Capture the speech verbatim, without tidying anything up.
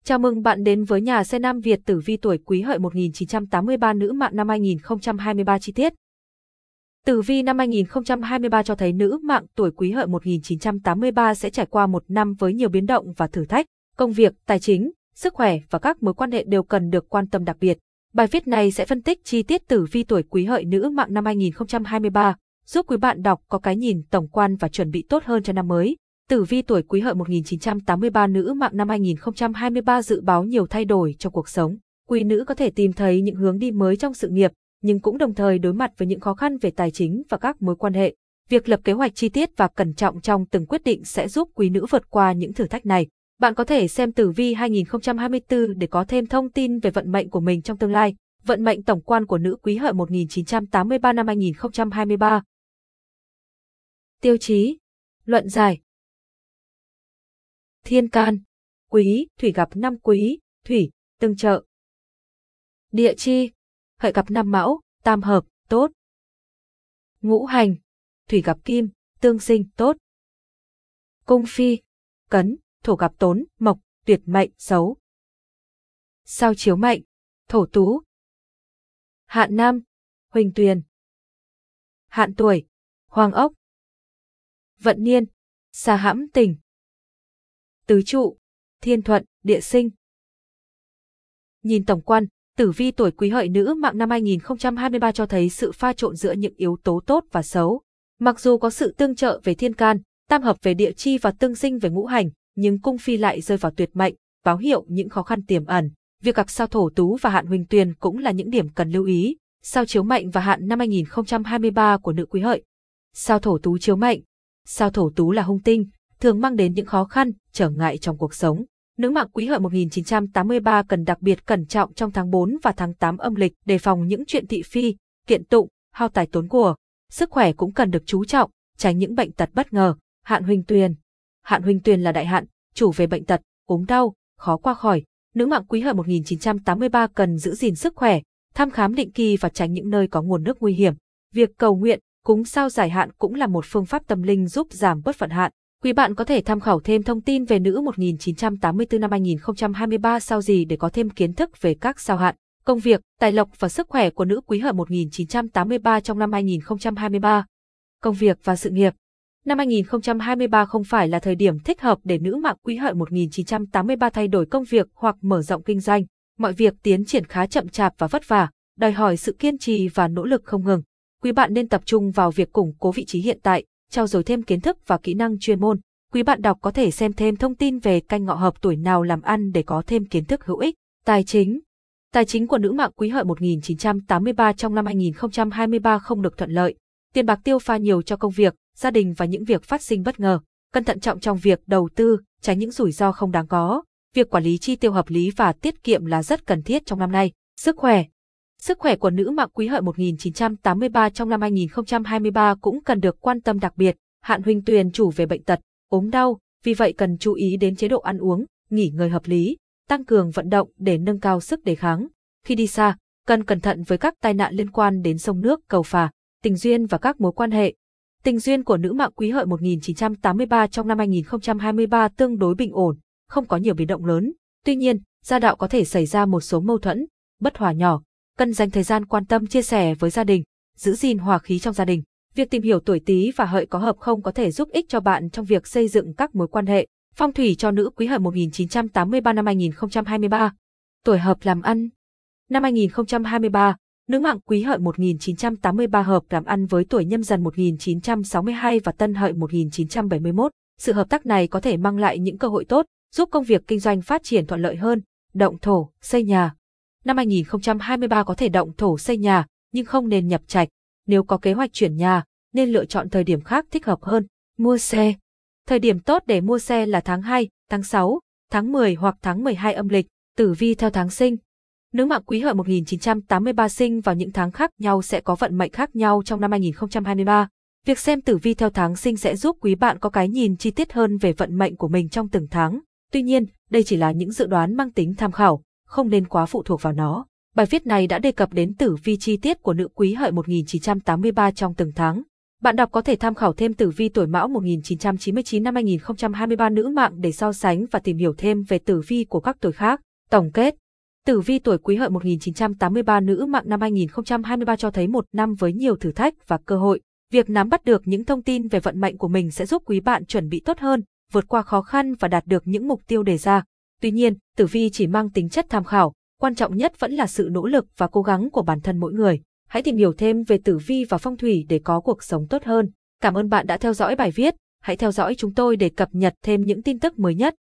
Chào mừng bạn đến với nhà xe Nam Việt tử vi tuổi Quý Hợi một nghìn chín trăm tám mươi ba nữ mạng năm hai nghìn không trăm hai mươi ba chi tiết. Tử vi năm hai nghìn không trăm hai mươi ba cho thấy nữ mạng tuổi Quý Hợi một nghìn chín trăm tám mươi ba sẽ trải qua một năm với nhiều biến động và thử thách. Công việc, tài chính, sức khỏe và các mối quan hệ đều cần được quan tâm đặc biệt. Bài viết này sẽ phân tích chi tiết tử vi tuổi Quý Hợi nữ mạng năm hai nghìn không trăm hai mươi ba, giúp quý bạn đọc có cái nhìn tổng quan và chuẩn bị tốt hơn cho năm mới. Tử vi tuổi Quý Hợi một nghìn chín trăm tám mươi ba nữ mạng năm hai nghìn không trăm hai mươi ba dự báo nhiều thay đổi trong cuộc sống. Quý nữ có thể tìm thấy những hướng đi mới trong sự nghiệp, nhưng cũng đồng thời đối mặt với những khó khăn về tài chính và các mối quan hệ. Việc lập kế hoạch chi tiết và cẩn trọng trong từng quyết định sẽ giúp quý nữ vượt qua những thử thách này. Bạn có thể xem tử vi hai nghìn không trăm hai mươi tư để có thêm thông tin về vận mệnh của mình trong tương lai. Vận mệnh tổng quan của nữ Quý Hợi một nghìn chín trăm tám mươi ba năm hai nghìn không trăm hai mươi ba. Tiêu chí, luận giải. Thiên can, Quý, Thủy gặp năm Quý, Thủy, tương trợ. Địa chi, Hợi gặp năm Mão, tam hợp, tốt. Ngũ hành, Thủy gặp Kim, tương sinh, tốt. Cung phi, Cấn, Thổ gặp Tốn, Mộc, tuyệt mệnh, xấu. Sao chiếu mệnh, Thổ tú. Hạn năm, Huỳnh tuyền. Hạn tuổi, Hoàng ốc. Vận niên, Sa hãm tình. Tứ trụ, Thiên thuận, địa sinh. Nhìn tổng quan, tử vi tuổi Quý Hợi nữ mạng năm hai nghìn không trăm hai mươi ba cho thấy sự pha trộn giữa những yếu tố tốt và xấu. Mặc dù có sự tương trợ về thiên can, tam hợp về địa chi và tương sinh về ngũ hành, nhưng cung phi lại rơi vào tuyệt mệnh, báo hiệu những khó khăn tiềm ẩn. Việc gặp sao Thổ tú và hạn Huỳnh tuyền cũng là những điểm cần lưu ý. Sao chiếu mệnh và hạn năm hai nghìn không trăm hai mươi ba của nữ Quý Hợi. Sao Thổ tú chiếu mệnh. Sao Thổ tú là hung tinh, thường mang đến những khó khăn, trở ngại trong cuộc sống. Nữ mạng Quý Hợi một nghìn chín trăm tám mươi ba cần đặc biệt cẩn trọng trong tháng tư và tháng tám âm lịch, đề phòng những chuyện thị phi, kiện tụng, hao tài tốn của. Sức khỏe cũng cần được chú trọng, tránh những bệnh tật bất ngờ. Hạn Huỳnh tuyền. Hạn Huỳnh tuyền là đại hạn, chủ về bệnh tật, ốm đau, khó qua khỏi. Nữ mạng Quý Hợi một nghìn chín trăm tám mươi ba cần giữ gìn sức khỏe, thăm khám định kỳ và tránh những nơi có nguồn nước nguy hiểm. Việc cầu nguyện, cúng sao giải hạn cũng là một phương pháp tâm linh giúp giảm bớt vận hạn. Quý bạn có thể tham khảo thêm thông tin về nữ một nghìn chín trăm tám mươi tư năm hai nghìn không trăm hai mươi ba sao gì để có thêm kiến thức về các sao hạn, công việc, tài lộc và sức khỏe của nữ Quý Hợi một nghìn chín trăm tám mươi ba trong năm hai nghìn không trăm hai mươi ba. Công việc và sự nghiệp. Năm hai nghìn không trăm hai mươi ba không phải là thời điểm thích hợp để nữ mạng Quý Hợi một nghìn chín trăm tám mươi ba thay đổi công việc hoặc mở rộng kinh doanh. Mọi việc tiến triển khá chậm chạp và vất vả, đòi hỏi sự kiên trì và nỗ lực không ngừng. Quý bạn nên tập trung vào việc củng cố vị trí hiện tại, trau dồi thêm kiến thức và kỹ năng chuyên môn. Quý bạn đọc có thể xem thêm thông tin về canh ngọ hợp tuổi nào làm ăn để có thêm kiến thức hữu ích. Tài chính. Tài chính của nữ mạng Quý Hợi một nghìn chín trăm tám mươi ba trong năm hai nghìn không trăm hai mươi ba không được thuận lợi. Tiền bạc tiêu pha nhiều cho công việc, gia đình và những việc phát sinh bất ngờ. Cẩn thận trọng trong việc đầu tư, tránh những rủi ro không đáng có. Việc quản lý chi tiêu hợp lý và tiết kiệm là rất cần thiết trong năm nay. Sức khỏe. Sức khỏe của nữ mạng Quý Hợi một nghìn chín trăm tám mươi ba trong năm hai nghìn không trăm hai mươi ba cũng cần được quan tâm đặc biệt. Hạn Huỳnh tuyền chủ về bệnh tật, ốm đau, vì vậy cần chú ý đến chế độ ăn uống, nghỉ ngơi hợp lý, tăng cường vận động để nâng cao sức đề kháng. Khi đi xa, cần cẩn thận với các tai nạn liên quan đến sông nước, cầu phà, tình duyên và các mối quan hệ. Tình duyên của nữ mạng Quý Hợi một nghìn chín trăm tám mươi ba trong năm hai nghìn không trăm hai mươi ba tương đối bình ổn, không có nhiều biến động lớn. Tuy nhiên, gia đạo có thể xảy ra một số mâu thuẫn, bất hòa nhỏ. Cần dành thời gian quan tâm chia sẻ với gia đình, giữ gìn hòa khí trong gia đình. Việc tìm hiểu tuổi Tý và Hợi có hợp không có thể giúp ích cho bạn trong việc xây dựng các mối quan hệ. Phong thủy cho nữ Quý Hợi một nghìn chín trăm tám mươi ba năm hai nghìn không trăm hai mươi ba. Tuổi hợp làm ăn. Năm hai nghìn không trăm hai mươi ba, nữ mạng Quý Hợi một nghìn chín trăm tám mươi ba hợp làm ăn với tuổi Nhâm Dần một nghìn chín trăm sáu mươi hai và Tân Hợi một nghìn chín trăm bảy mươi mốt. Sự hợp tác này có thể mang lại những cơ hội tốt, giúp công việc kinh doanh phát triển thuận lợi hơn. Động thổ, xây nhà. Năm hai nghìn không trăm hai mươi ba có thể động thổ xây nhà, nhưng không nên nhập trạch. Nếu có kế hoạch chuyển nhà, nên lựa chọn thời điểm khác thích hợp hơn. Mua xe. Thời điểm tốt để mua xe là tháng hai, tháng sáu, tháng mười hoặc tháng mười hai âm lịch. Tử vi theo tháng sinh. Nữ mạng Quý Hợi một nghìn chín trăm tám mươi ba sinh vào những tháng khác nhau sẽ có vận mệnh khác nhau trong năm hai nghìn không trăm hai mươi ba. Việc xem tử vi theo tháng sinh sẽ giúp quý bạn có cái nhìn chi tiết hơn về vận mệnh của mình trong từng tháng. Tuy nhiên, đây chỉ là những dự đoán mang tính tham khảo, không nên quá phụ thuộc vào nó. Bài viết này đã đề cập đến tử vi chi tiết của nữ Quý Hợi một nghìn chín trăm tám mươi ba trong từng tháng. Bạn đọc có thể tham khảo thêm tử vi tuổi Mão một nghìn chín trăm chín mươi chín năm hai nghìn không trăm hai mươi ba nữ mạng để so sánh và tìm hiểu thêm về tử vi của các tuổi khác. Tổng kết, tử vi tuổi Quý Hợi một nghìn chín trăm tám mươi ba nữ mạng năm hai nghìn không trăm hai mươi ba cho thấy một năm với nhiều thử thách và cơ hội. Việc nắm bắt được những thông tin về vận mệnh của mình sẽ giúp quý bạn chuẩn bị tốt hơn, vượt qua khó khăn và đạt được những mục tiêu đề ra. Tuy nhiên, tử vi chỉ mang tính chất tham khảo, quan trọng nhất vẫn là sự nỗ lực và cố gắng của bản thân mỗi người. Hãy tìm hiểu thêm về tử vi và phong thủy để có cuộc sống tốt hơn. Cảm ơn bạn đã theo dõi bài viết. Hãy theo dõi chúng tôi để cập nhật thêm những tin tức mới nhất.